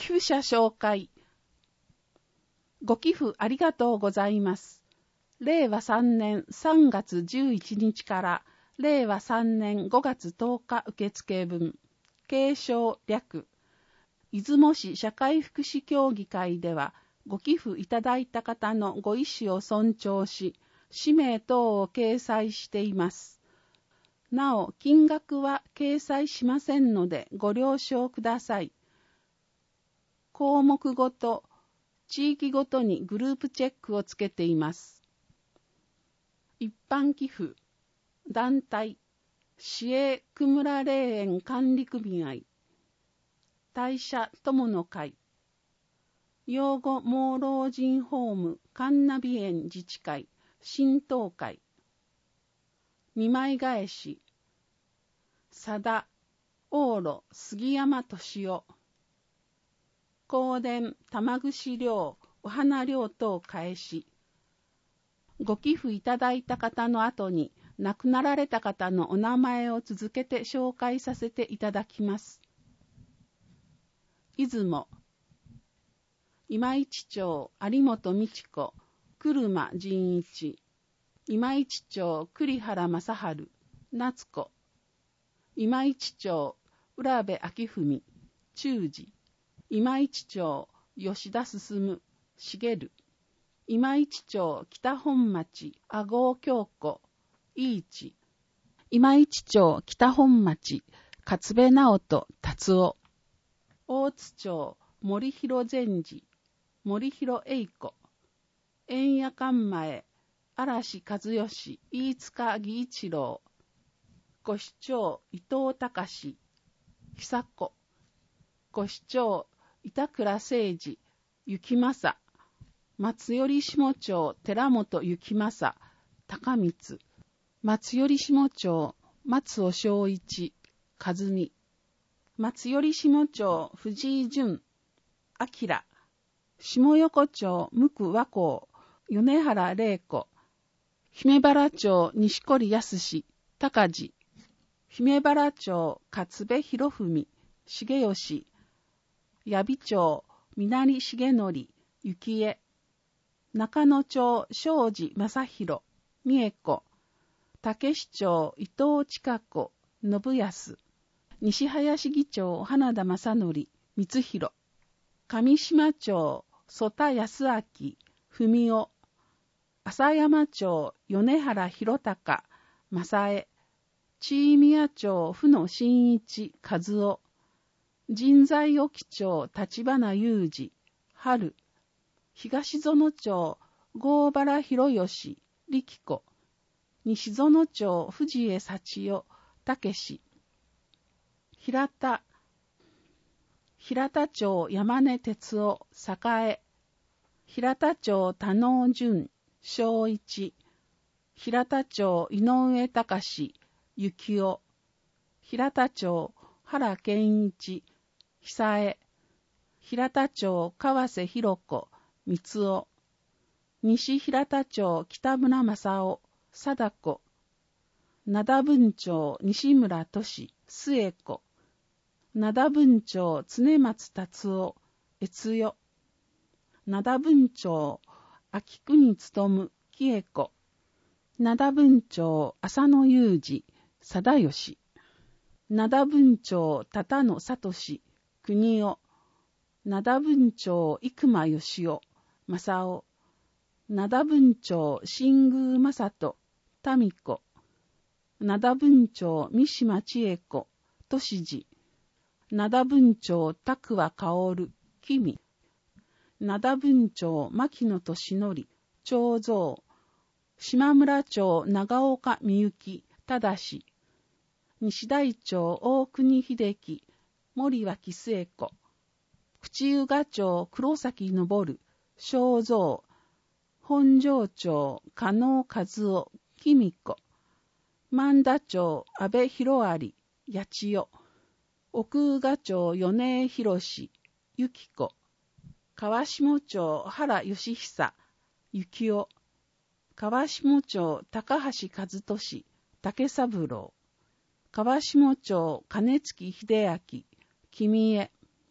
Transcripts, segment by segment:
付者紹介。ご寄付ありがとうございます。令和3年3月11日から令和3年5月10日受付分。継承略。出雲市社会福祉協議会では、ご寄付いただいた方のご意思を尊重し、氏名等を掲載しています。なお、金額は掲載しませんのでご了承ください。項目ごと、地域ごとにグループチェックをつけています。一般寄付、団体、市営久村霊園管理組合、大社友の会、養護盲老人ホーム神奈美園自治会、神道会、二枚返し、佐田、往路杉山敏夫、香典玉串料、お花料等返し、ご寄付いただいた方の後に亡くなられた方のお名前を続けて紹介させていただきます。出雲、今市町有本美智子、車仁一、今市町栗原正治、夏子、今市町浦部明文、忠治、今市町吉田進、茂、今市町北本町阿郷京子、井一、今市町北本町勝部直人達夫、大津町森広禅治、森広栄子、円夜館前嵐和義、飯塚義一郎、ご市長伊藤隆、久子、ご市長板倉誠二、幸正、松寄下町寺本幸正、高光、松寄下町松尾正一、和美、松寄下町藤井淳、明、下横町無垢和光、米原玲子、姫原町西堀康、高地、姫原町勝部博文、重吉、八尾町南重則、幸恵、中野町庄司正弘、三重子、竹市町伊藤千佳子、信康、西林議長花田正則、光弘、上島町曽田康明、文夫、浅山町米原博隆、正江、千宮町府野真一、和夫、神西沖町立花雄二、春、東園町郷原博義、力子、西園町藤江幸代、武志、平田町山根哲夫、栄、平田町田能淳、正一、平田町井上隆、幸男、平田町原健一、久江、平田町川瀬弘子、三夫、西平田町北村正夫、貞子、灘分町西村俊、末子、灘分町常松達夫、悦代、灘分町秋国努、喜恵子、灘分町浅野裕二、貞義、灘分町多野聡、国夫、灘分町生間義夫、正夫、灘分町新宮正人、民子、灘分町三島千恵子、俊次、灘分町拓和薫、君、灘分町牧野俊則、長蔵、島村町長岡美幸、忠、西大町大国秀樹、森脇末子、口宇賀町黒崎昇、正蔵、本庄町加納和夫、君子、万田町安倍博有、八千代、奥宇賀町米江博、由紀子、川下町原義久、幸男、川下町高橋和俊、竹三郎、川下町金月秀明、君江、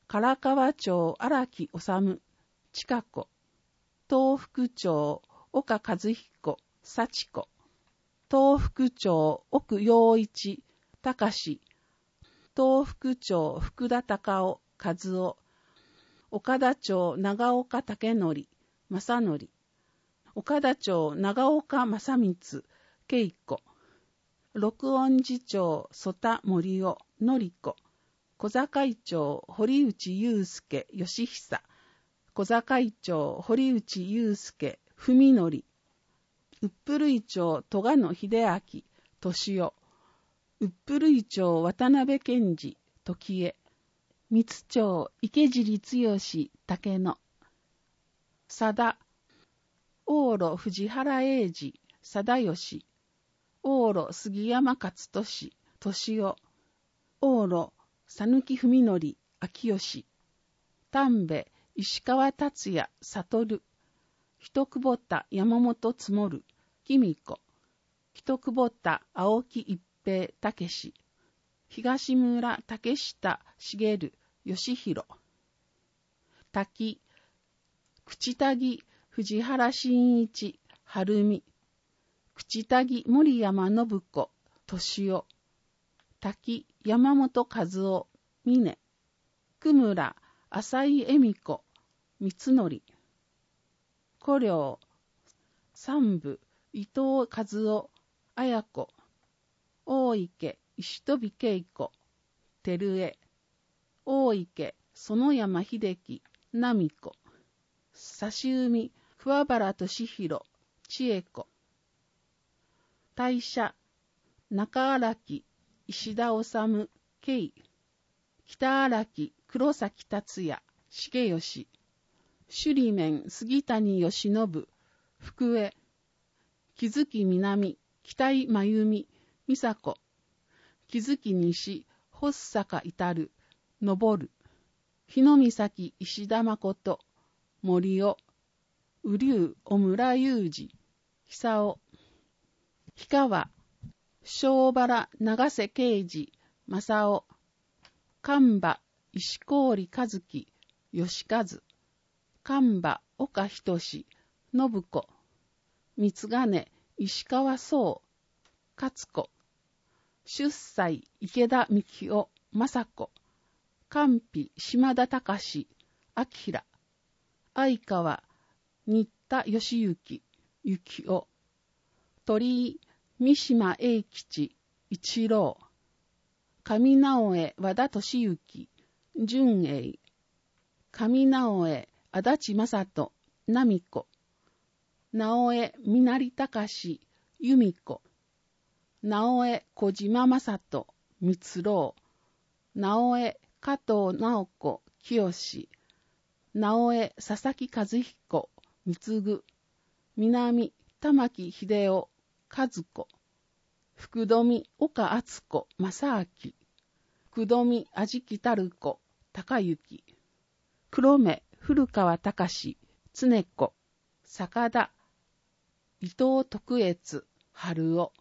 唐川町荒木治、近子、東福町岡和彦、幸子、東福町奥陽一、隆、東福町福田隆夫、和夫、岡田町長岡武則、正則、岡田町長岡正光、恵子、六音寺町曽田森夫、典子、小坂町堀内祐介、義久、小坂町堀内祐介、文則、うっぷるい町戸賀野秀明、敏夫、うっぷるい町渡辺健二、時江、三津町池尻剛、竹野、佐田、往路藤原英二、貞義、往路杉山勝利、敏夫、往路讃岐文則、秋吉、丹部石川達也、悟、一久保田山本積もる、きみこ、一久保田青木一平、武史、東村竹下茂、義弘、滝、口田木藤原真一、晴美、口田木森山信子、敏夫、滝山本和夫、峰、久村浅井恵美子、三則、古領、三部伊藤和夫、綾子、大池石飛恵子、照江、大池園山秀樹、奈美子、差し海桑原俊弘、千恵子、大社中荒木石田治、慶、北荒木黒崎達也、重義、首里面杉谷義信、福江、木月南、北井真由美、美佐子、木月西、発坂至、登、日野岬石田誠、森尾、雨竜小村雄二、久夫、氷川、小原長瀬啓二、正夫、神場石郡和樹、吉和、神場岡仁、信子、三金石川壮、勝子、出西池田幹夫、雅子、神秘島田隆、明、相川新田義行、幸夫、鳥居三島英吉、一郎、上直江和田俊之、純英、上直江足立正人、奈美子、直江南成隆、由美子、直江小島正人、光郎、直江加藤直子、清、直江佐々木和彦、貢、南玉木秀夫、和子、福富岡敦子、正明、福富安食太子、高幸、黒目古川隆、常子、坂田、伊藤徳越、春夫、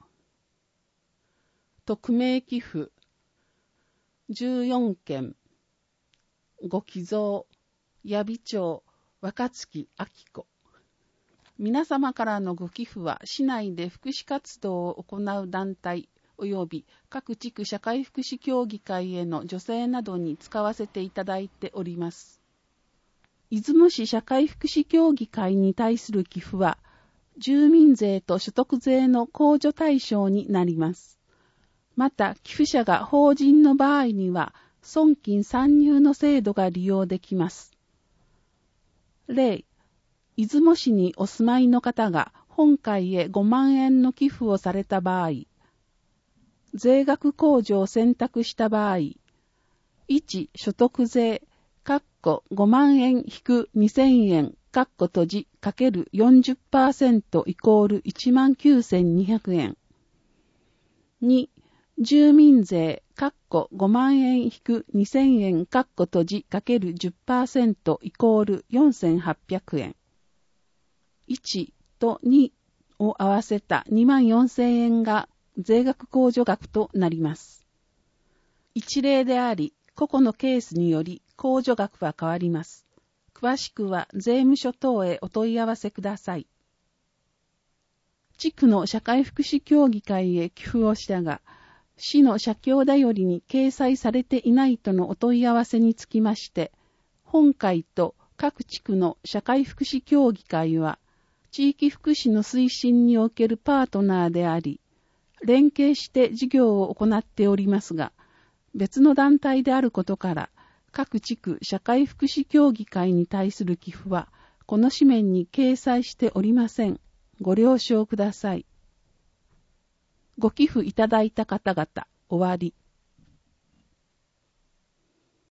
匿名寄付、14件、ご寄贈、八尾町、若月明子。皆様からのご寄付は、市内で福祉活動を行う団体及び各地区社会福祉協議会への助成などに使わせていただいております。出雲市社会福祉協議会に対する寄付は、住民税と所得税の控除対象になります。また、寄付者が法人の場合には、損金参入の制度が利用できます。例、出雲市にお住まいの方が本会へ5万円の寄付をされた場合、税額控除を選択した場合、1、所得税、5万円引く2000円、閉じ、かける 40% イコール 19,200 円。2、住民税、5万円引く2000円、閉じ、かける 10% イコール 4,800 円。1と2を合わせた 24,000 円が税額控除額となります。一例であり、個々のケースにより控除額は変わります。詳しくは税務署等へお問い合わせください。地区の社会福祉協議会へ寄付をしたが、市の社協だよりに掲載されていないとのお問い合わせにつきまして、本会と各地区の社会福祉協議会は、地域福祉の推進におけるパートナーであり、連携して事業を行っておりますが、別の団体であることから、各地区社会福祉協議会に対する寄付は、この紙面に掲載しておりません。ご了承ください。ご寄付いただいた方々、終わり。